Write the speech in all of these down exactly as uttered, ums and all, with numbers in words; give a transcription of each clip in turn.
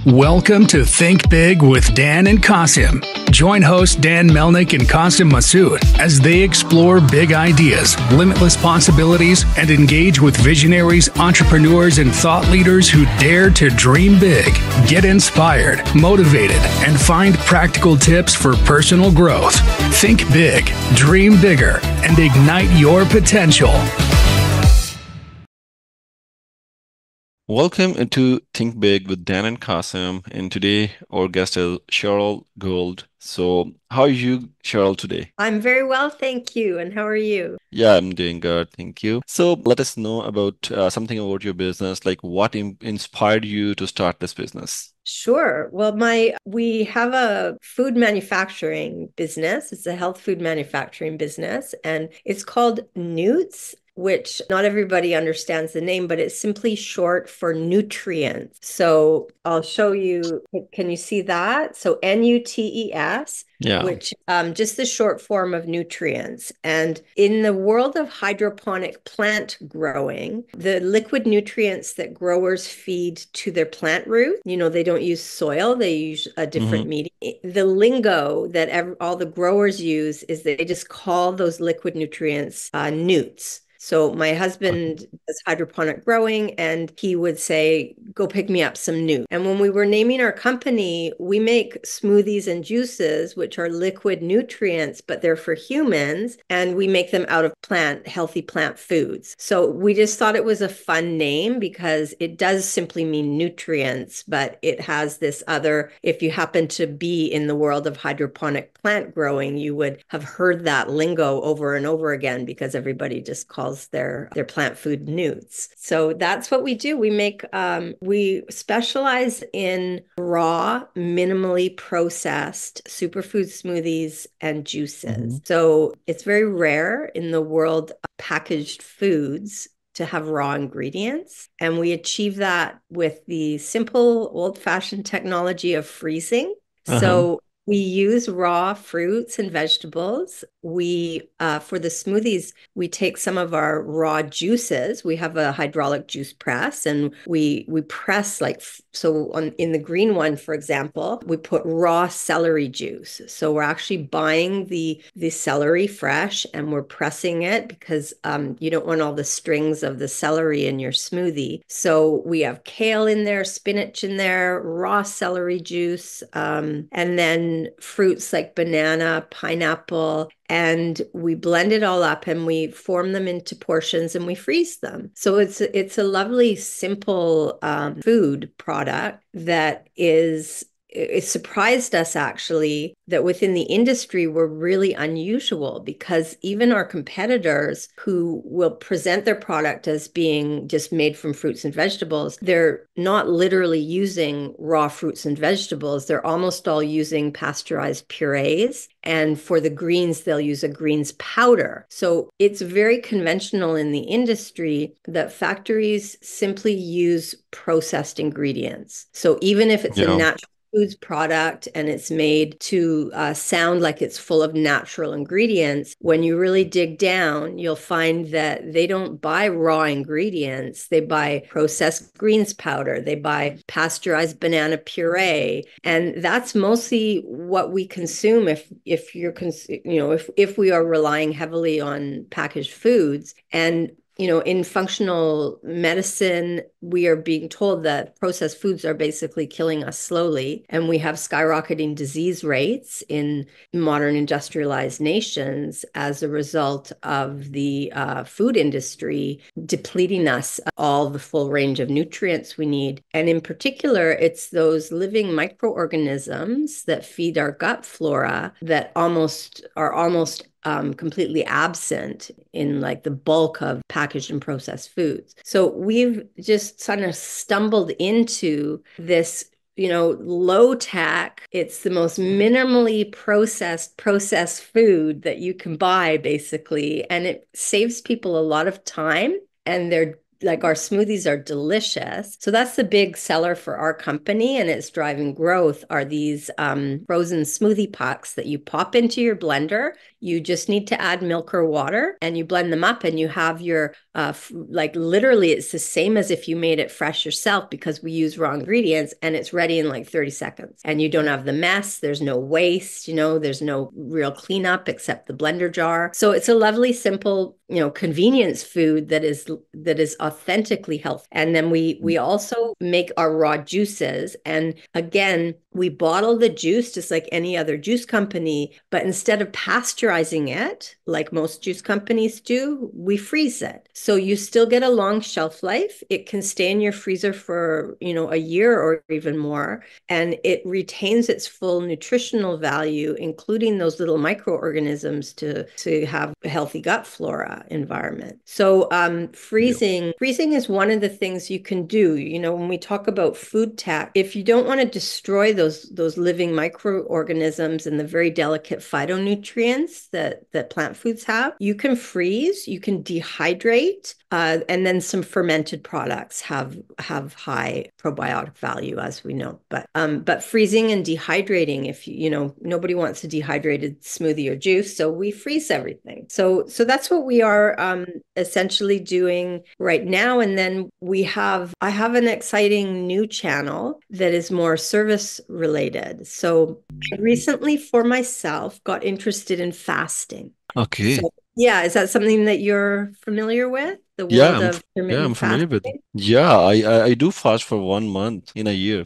Welcome to Think Big with Dan and Qasim. Join host Dan Melnick and Qasim Masood as they explore big ideas, limitless possibilities, and engage with visionaries, entrepreneurs, and thought leaders who dare to dream big, get inspired, motivated, and find practical tips for personal growth. Think big, dream bigger, and ignite your potential. Welcome into Think Big with Dan and Qasim, and today our guest is Cheryl Gould. So, how are you, Cheryl, today? I'm very well, thank you. And how are you? Yeah, I'm doing good, thank you. So, let us know about uh, something about your business, like what in inspired you to start this business? Sure. Well, my we have a food manufacturing business. It's a health food manufacturing business, and it's called Newts, which not everybody understands the name, but it's simply short for nutrients. So I'll show you. Can you see that? So N U T E S, Yeah. which um, just the short form of nutrients. And in the world of hydroponic plant growing, the liquid nutrients that growers feed to their plant root, you know, they don't use soil, they use a different Mm-hmm. medium. The lingo that ev all the growers use is they just call those liquid nutrients uh, newts. So my husband does hydroponic growing, and he would say, go pick me up some newt. And when we were naming our company, we make smoothies and juices, which are liquid nutrients, but they're for humans, and we make them out of plant, healthy plant foods. So we just thought it was a fun name because it does simply mean nutrients, but it has this other, if you happen to be in the world of hydroponic plant growing, you would have heard that lingo over and over again because everybody just calls their their plant food newts. So that's what we do. We make um, we specialize in raw, minimally processed superfood smoothies and juices. Mm-hmm. So it's very rare in the world of packaged foods to have raw ingredients. And we achieve that with the simple old-fashioned technology of freezing. Uh-huh. So we use raw fruits and vegetables. We, uh, for the smoothies, we take some of our raw juices. We have a hydraulic juice press, and we we press like so. On in the green one, for example, we put raw celery juice. So we're actually buying the the celery fresh, and we're pressing it because um, you don't want all the strings of the celery in your smoothie. So we have kale in there, spinach in there, raw celery juice, um, and then fruits like banana, pineapple, and we blend it all up and we form them into portions and we freeze them. So it's it's a lovely, simple um, food product that is. It surprised us actually that within the industry we're really unusual because even our competitors who will present their product as being just made from fruits and vegetables, they're not literally using raw fruits and vegetables. They're almost all using pasteurized purees. And for the greens, they'll use a greens powder. So it's very conventional in the industry that factories simply use processed ingredients. So even if it's a Yeah. natural foods product and it's made to uh, sound like it's full of natural ingredients, when you really dig down, you'll find that they don't buy raw ingredients. They buy processed greens powder. They buy pasteurized banana puree. And that's mostly what we consume if if you're, cons- you know, if, if we are relying heavily on packaged foods. And you know, in functional medicine, we are being told that processed foods are basically killing us slowly. And we have skyrocketing disease rates in modern industrialized nations as a result of the uh, food industry depleting us all the full range of nutrients we need. And in particular, it's those living microorganisms that feed our gut flora that almost are almost Um, completely absent in like the bulk of packaged and processed foods. So we've just kind of stumbled into this, you know, low tech. It's the most minimally processed, processed food that you can buy, basically. And it saves people a lot of time, and they're like our smoothies are delicious. So that's the big seller for our company, and it's driving growth are these um, frozen smoothie packs that you pop into your blender. You just need to add milk or water and you blend them up and you have your, uh, f- like literally it's the same as if you made it fresh yourself because we use raw ingredients and it's ready in like thirty seconds. And you don't have the mess. There's no waste, you know, there's no real cleanup except the blender jar. So it's a lovely, simple, you know, convenience food that is that is authentically healthy. And then we we also make our raw juices. And again, we bottle the juice just like any other juice company, but instead of pasteurizing it, like most juice companies do, we freeze it. So you still get a long shelf life. It can stay in your freezer for, you know, a year or even more, and it retains its full nutritional value, including those little microorganisms to, to have a healthy gut flora environment. So um, freezing, yeah. freezing is one of the things you can do. You know, when we talk about food tech, if you don't want to destroy those Those, those living microorganisms and the very delicate phytonutrients that, that plant foods have, you can freeze, you can dehydrate, uh, and then some fermented products have have high probiotic value, as we know. But um, but freezing and dehydrating, if you, you know, nobody wants a dehydrated smoothie or juice, so we freeze everything. So so that's what we are um, essentially doing right now. And then we have, I have an exciting new channel that is more service related. So I recently for myself got interested in fasting. Okay. So yeah, is that something that you're familiar with? The Yeah, world I'm of f- yeah, I'm intermittent familiar with it. fasting? Yeah, I, I I do fast for one month in a year.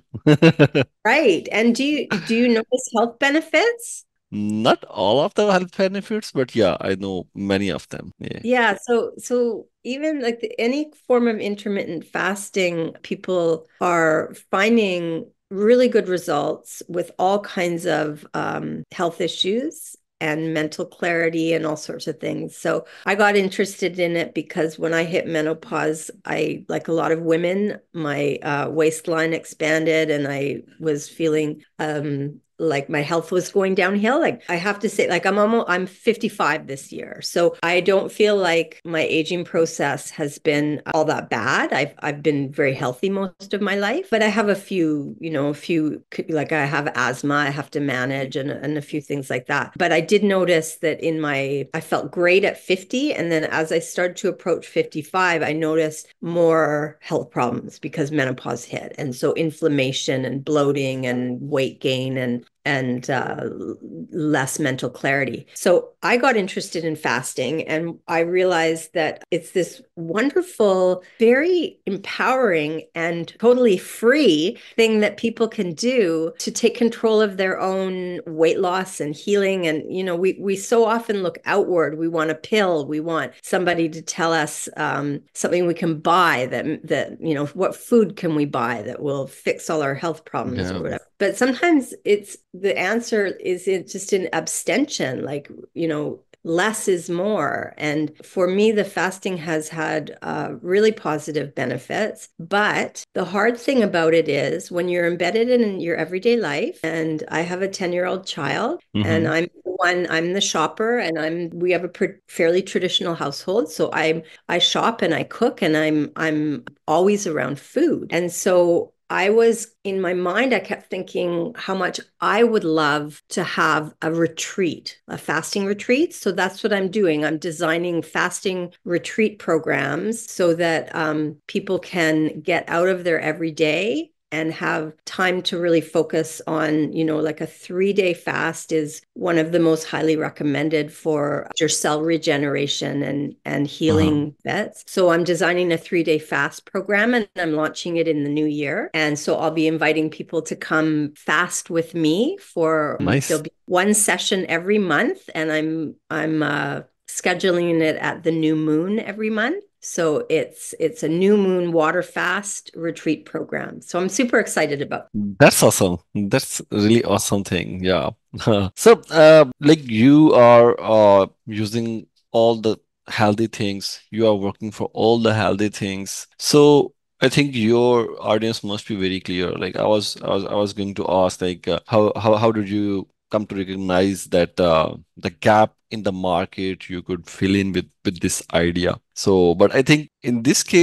Right. And do you do you notice health benefits? Not all of the health benefits, but yeah, I know many of them. Yeah. Yeah, so so even like the, any form of intermittent fasting, people are finding really good results with all kinds of um, health issues and mental clarity and all sorts of things. So I got interested in it because when I hit menopause, I, like a lot of women, my uh, waistline expanded and I was feeling um, like my health was going downhill. Like I have to say, like I'm almost, I'm fifty-five this year. So I don't feel like my aging process has been all that bad. I've, I've been very healthy most of my life, but I have a few, you know, a few, like I have asthma, I have to manage and, and a few things like that. But I did notice that in my, I felt great at fifty. And then as I started to approach fifty-five, I noticed more health problems because menopause hit. And so inflammation and bloating and weight gain and and uh, less mental clarity. So I got interested in fasting and I realized that it's this wonderful, very empowering and totally free thing that people can do to take control of their own weight loss and healing. And, you know, we, we so often look outward. We want a pill. We want somebody to tell us um, something we can buy that, that, you know, what food can we buy that will fix all our health problems Yeah. or whatever. But sometimes it's the answer is it just an abstention, like, you know, less is more. And for me, the fasting has had uh, really positive benefits. But the hard thing about it is when you're embedded in your everyday life, and I have a ten-year-old child, Mm-hmm. and I'm the one, I'm the shopper, and I'm we have a pr- fairly traditional household. So I I shop and I cook, and I'm I'm always around food. And so I was in my mind, I kept thinking how much I would love to have a retreat, a fasting retreat. So that's what I'm doing. I'm designing fasting retreat programs so that um, people can get out of their everyday and have time to really focus on, you know, like a three-day fast is one of the most highly recommended for your cell regeneration and, and healing vets. So I'm designing a three-day fast program and I'm launching it in the new year. And so I'll be inviting people to come fast with me for, Nice. There'll be one session every month, and I'm, I'm uh, scheduling it at the new moon every month. So it's it's a new moon water fast retreat program. So I'm super excited about it. That's awesome. That's really awesome thing. Yeah. So, uh, like you are uh using all the healthy things. You are working for all the healthy things. So I think your audience must be very clear. Like I was, I was, I was going to ask, like, uh, how how how did you come to recognize that uh, the gap in the market you could fill in with with this idea? So, but I think in this case,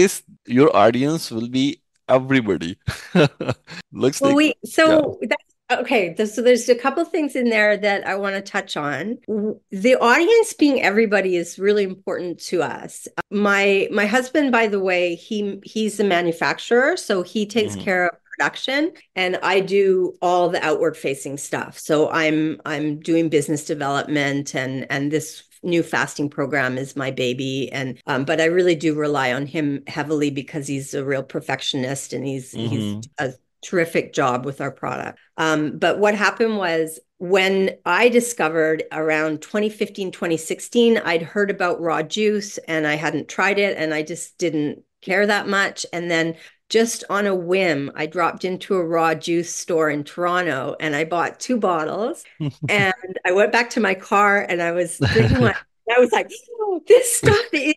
your audience will be everybody. Looks Well, like, we yeah. so that's okay. th- So there's a couple things in there that I want to touch on. W- The audience being everybody is really important to us. My my husband, by the way, he he's a manufacturer, so he takes Hmm. care of production, and I do all the outward facing stuff. So I'm I'm doing business development, and and this new fasting program is my baby, and um, but I really do rely on him heavily because he's a real perfectionist, and he's he's Hmm. a terrific job with our product. Um, but what happened was when I discovered around twenty fifteen, twenty sixteen, I'd heard about raw juice and I hadn't tried it and I just didn't care that much. And then just on a whim, I dropped into a raw juice store in Toronto and I bought two bottles. And I went back to my car and I was drinking one. I was like, oh, this stuff is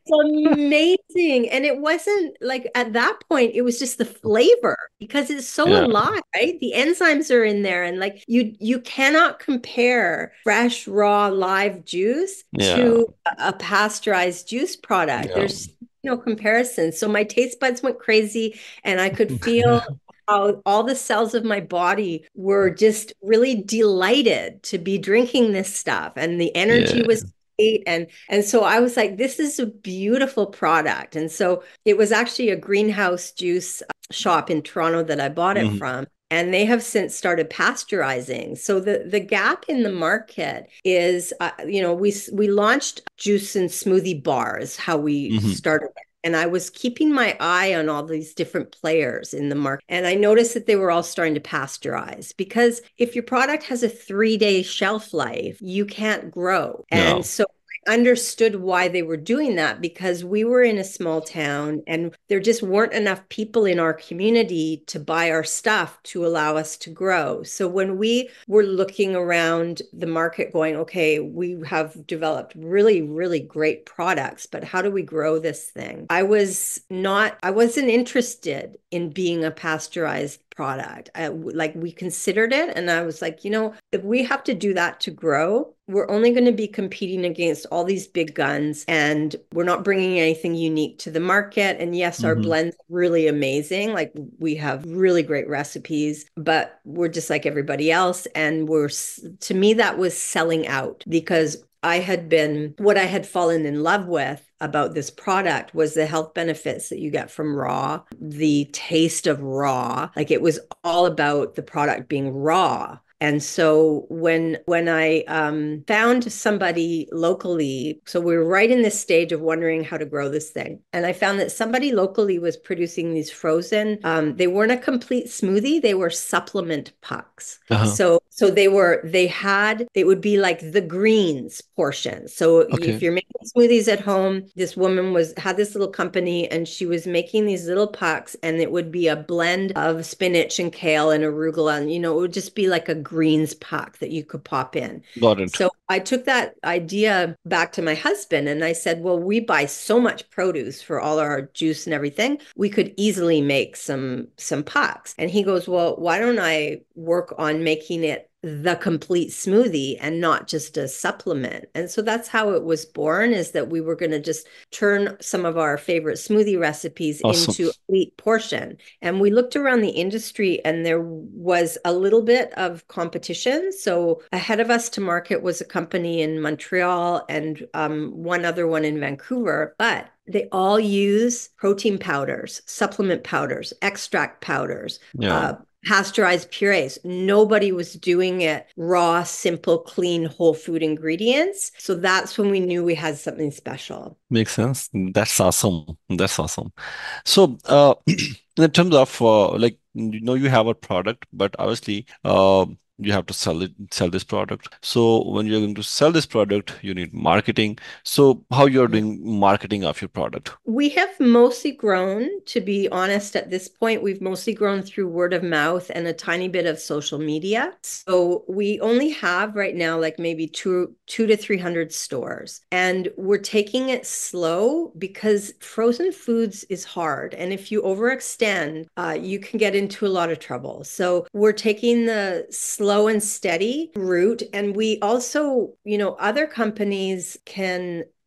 amazing. And it wasn't like at that point, it was just the flavor because it's so Yeah, alive, right? The enzymes are in there. And like you you cannot compare fresh, raw, live juice yeah, to a pasteurized juice product. yeah. There's no comparison. So my taste buds went crazy and I could feel how all the cells of my body were just really delighted to be drinking this stuff and the energy Yeah. was great. and and so I was like, this is a beautiful product. And so it was actually a greenhouse juice shop in Toronto that I bought it Hmm. from, and they have since started pasteurizing. So the the gap in the market is, uh, you know, we we launched juice and smoothie bars, how we Hmm. started. And I was keeping my eye on all these different players in the market. And I noticed that they were all starting to pasteurize because if your product has a three day shelf life, you can't grow. Yeah. And so I understood why they were doing that because we were in a small town and there just weren't enough people in our community to buy our stuff to allow us to grow. So when we were looking around the market going, okay, we have developed really, really great products, but how do we grow this thing? I was not, I wasn't interested in being a pasteurized product. I, like we considered it, and I was like, you know, if we have to do that to grow, we're only going to be competing against all these big guns, and we're not bringing anything unique to the market. And yes, our Hmm. blend's really amazing. Like we have really great recipes, but we're just like everybody else. And we're, to me, that was selling out because I had been, what I had fallen in love with about this product was the health benefits that you get from raw, the taste of raw. Like it was all about the product being raw. And so when when I um, found somebody locally, so we were right in this stage of wondering how to grow this thing, and I found that somebody locally was producing these frozen. Um, they weren't a complete smoothie; they were supplement pucks. Uh-huh. So so they were they had it would be like the greens portion. So if Okay. you're making smoothies at home, this woman was had this little company and she was making these little pucks, and it would be a blend of spinach and kale and arugula, and you know it would just be like a greens puck that you could pop in. Got it. So I took that idea back to my husband and I said, well, we buy so much produce for all our juice and everything. We could easily make some some pucks. And he goes, well, why don't I work on making it the complete smoothie and not just a supplement? And so that's how it was born, is that we were going to just turn some of our favorite smoothie recipes Awesome. into a complete portion. And we looked around the industry and there was a little bit of competition. So ahead of us to market was a company in Montreal and um, one other one in Vancouver, but they all use protein powders, supplement powders, extract powders, Yeah. uh, pasteurized purees. Nobody was doing it raw, simple, clean, whole food ingredients. So that's when we knew we had something special. Makes sense. That's awesome. That's awesome. So, uh, in terms of uh, like you know you have a product, but obviously uh, you have to sell it, sell this product. So when you're going to sell this product, you need marketing. So how you're doing marketing of your product? We have mostly grown, to be honest, at this point, we've mostly grown through word of mouth and a tiny bit of social media. So we only have right now like maybe two, two to three hundred stores. And we're taking it slow because frozen foods is hard. And if you overextend, uh, you can get into a lot of trouble. So we're taking the slow and steady route. And we also, you know, other companies can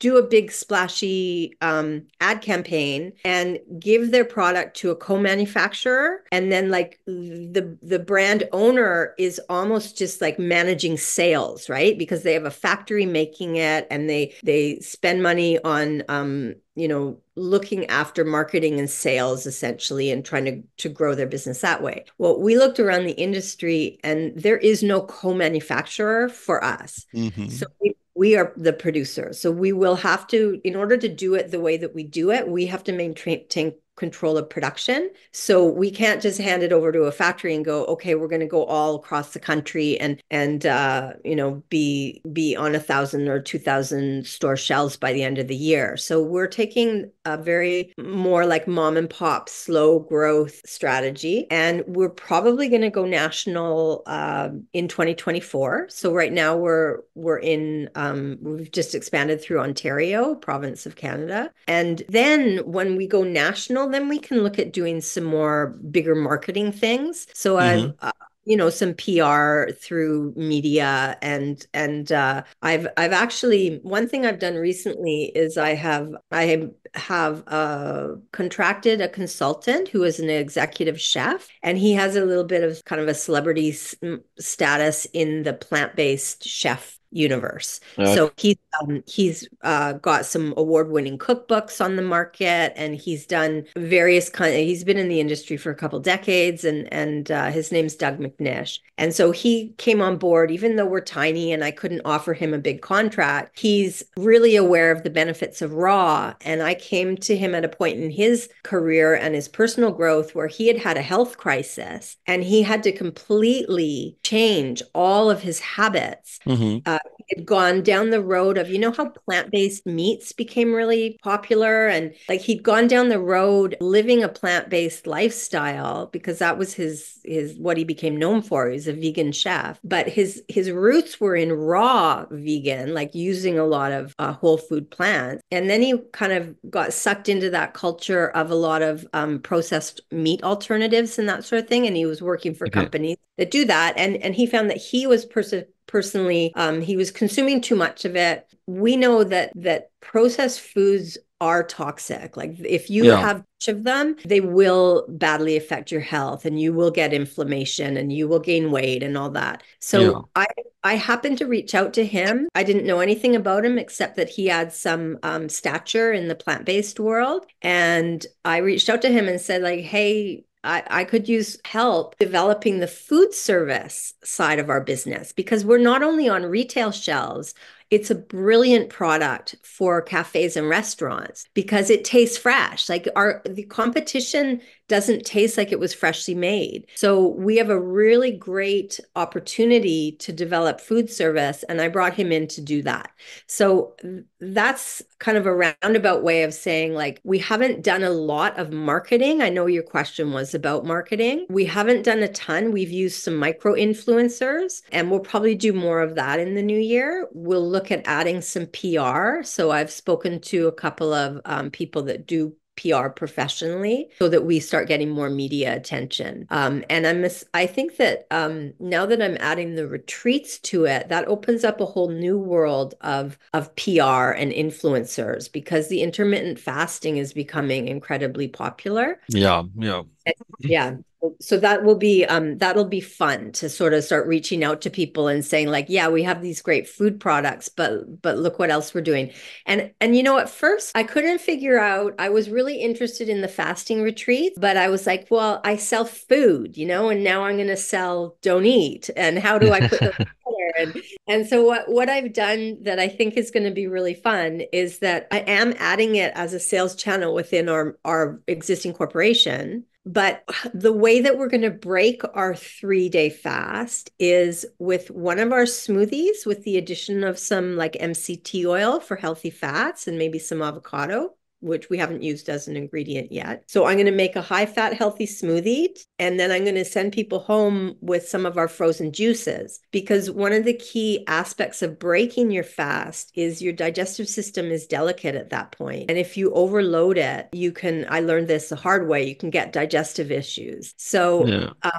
do a big splashy um, ad campaign and give their product to a co-manufacturer, and then like the the brand owner is almost just like managing sales, right? Because they have a factory making it, and they they spend money on um, you know, looking after marketing and sales essentially, and trying to, to grow their business that way. Well, we looked around the industry and there is no co-manufacturer for us. Mm-hmm. So we, we are the producer. So we will have to, in order to do it the way that we do it, we have to maintain control of production. So we can't just hand it over to a factory and go, okay, we're going to go all across the country and and uh, you know, be be on a thousand or two thousand store shelves by the end of the year. So we're taking a very more like mom and pop slow growth strategy, and we're probably going to go national uh, in twenty twenty-four. So right now we're we're in um, we've just expanded through Ontario, province of Canada, and then when we go national, then we can look at doing some more bigger marketing things. So Mm-hmm. I've, uh, you know, some P R through media, and and uh, I've I've actually, one thing I've done recently is I have I have uh, contracted a consultant who is an executive chef, and he has a little bit of kind of a celebrity s- status in the plant-based chef universe. Okay. So he's um, he's uh, got some award-winning cookbooks on the market, and he's done various kind. He's been in the industry for a couple decades, and and uh, his name's Doug McNish. And so he came on board, even though we're tiny, and I couldn't offer him a big contract. He's really aware of the benefits of raw, and I came to him at a point in his career and his personal growth where he had had a health crisis, and he had to completely change all of his habits. Mm-hmm. Uh, he had gone down the road of, you know, how plant-based meats became really popular, and like he'd gone down the road living a plant-based lifestyle because that was his his what he became known for. He was a vegan chef, but his his roots were in raw vegan, like using a lot of uh, whole food plants. And then he kind of got sucked into that culture of a lot of um, processed meat alternatives and that sort of thing. And he was working for Okay. companies that do that, and and he found that he was pers- personally um, he was consuming too much of it. We know that that processed foods are toxic. Like if you Yeah. have much of them, they will badly affect your health, and you will get inflammation, and you will gain weight and all that. So Yeah. I I happened to reach out to him. I didn't know anything about him except that he had some um, stature in the plant-based world. And I reached out to him and said, like, hey, I, I could use help developing the food service side of our business, because we're not only on retail shelves, it's a brilliant product for cafes and restaurants because it tastes fresh. Like our the competition doesn't taste like it was freshly made. So we have a really great opportunity to develop food service, and I brought him in to do that. So that's kind of a roundabout way of saying, like, we haven't done a lot of marketing. I know your question was about marketing. We haven't done a ton. We've used some micro influencers, and we'll probably do more of that in the new year. We'll look at adding some P R. So I've spoken to a couple of um, people that do P R professionally so that we start getting more media attention. Um, and I'm, I think that um, now that I'm adding the retreats to it, that opens up a whole new world of, of P R and influencers, because the intermittent fasting is becoming incredibly popular. Yeah. Yeah. Yeah. So that will be um that'll be fun to sort of start reaching out to people and saying, like, yeah, we have these great food products, but but look what else we're doing. And and you know, at first I couldn't figure out, I was really interested in the fasting retreat, but I was like, well, I sell food, you know, and now I'm going to sell don't eat. And how do I put those together? And and so what what I've done that I think is going to be really fun is that I am adding it as a sales channel within our our existing corporation. But the way that we're going to break our three-day fast is with one of our smoothies with the addition of some like M C T oil for healthy fats and maybe some avocado, which we haven't used as an ingredient yet. So I'm going to make a high-fat, healthy smoothie, and then I'm going to send people home with some of our frozen juices, because one of the key aspects of breaking your fast is your digestive system is delicate at that point. And if you overload it, you can, I learned this the hard way, you can get digestive issues. So Yeah. um,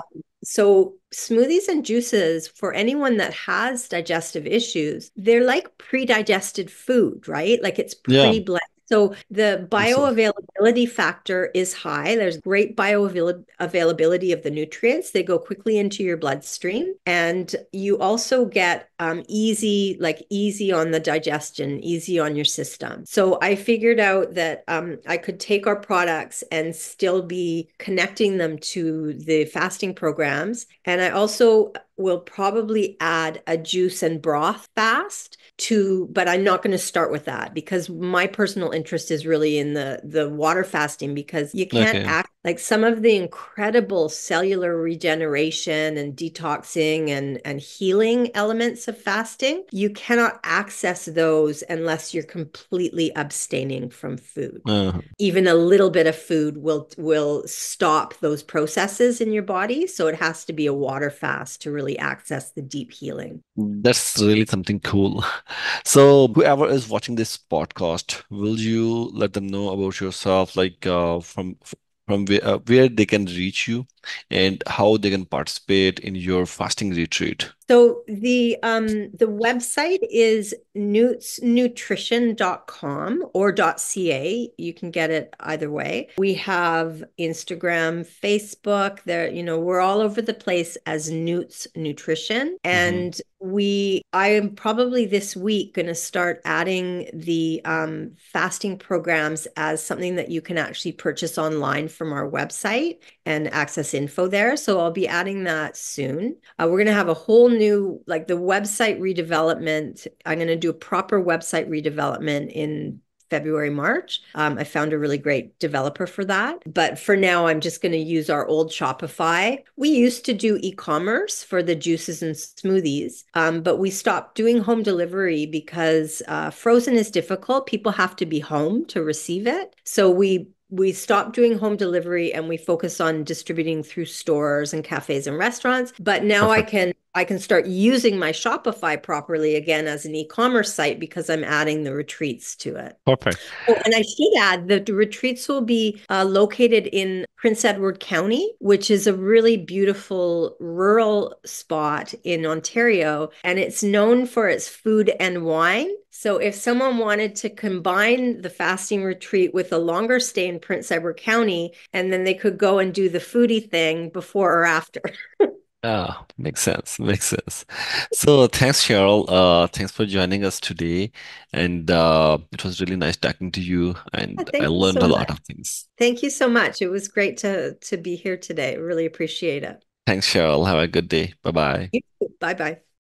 So smoothies and juices, for anyone that has digestive issues, they're like pre-digested food, right? Like it's Yeah, pre-blended. So the makes sense. bioavailability factor is high. There's great bioavailability of the nutrients. They go quickly into your bloodstream. And you also get um, easy, like easy on the digestion, easy on your system. So I figured out that um, I could take our products and still be connecting them to the fasting programs. And I also will probably add a juice and broth fast to, but I'm not going to start with that because my personal interest is really in the the water fasting because you can't Okay. act like some of the incredible cellular regeneration and detoxing and and healing elements of fasting. You cannot access those unless you're completely abstaining from food. Uh, Even a little bit of food will will stop those processes in your body. So it has to be a water fast to really access the deep healing. that's really something cool. So, whoever is watching this podcast, will you let them know about yourself, like uh, from from where, uh, where they can reach you and how they can participate in your fasting retreat? So the um the website is newts nutrition dot com or .ca. You can get it either way. We have Instagram, Facebook, there, you know, we're all over the place as Newts Nutrition. Hmm. And we I am probably this week going to start adding the um, fasting programs as something that you can actually purchase online from our website and access info there. So I'll be adding that soon. Uh, we're going to have a whole new, like the website redevelopment. I'm going to do a proper website redevelopment in February, March. Um, I found a really great developer for that. But for now, I'm just going to use our old Shopify. We used to do e-commerce for the juices and smoothies, um, but we stopped doing home delivery because uh, frozen is difficult. People have to be home to receive it. So we we stopped doing home delivery and we focus on distributing through stores and cafes and restaurants. But now I Perfect. can I can start using my Shopify properly again as an e-commerce site because I'm adding the retreats to it. Perfect. Oh, and I should add that the retreats will be uh, located in Prince Edward County, which is a really beautiful rural spot in Ontario, and it's known for its food and wine. So if someone wanted to combine the fasting retreat with a longer stay in Prince Edward County, and then they could go and do the foodie thing before or after. Ah, makes sense. Makes sense. So thanks, Cheryl. Uh, thanks for joining us today. And uh, it was really nice talking to you, and I Thank you learned so a lot much. of things. Thank you so much. It was great to to be here today. Really appreciate it. Thanks, Cheryl. Have a good day. Bye bye. Bye bye.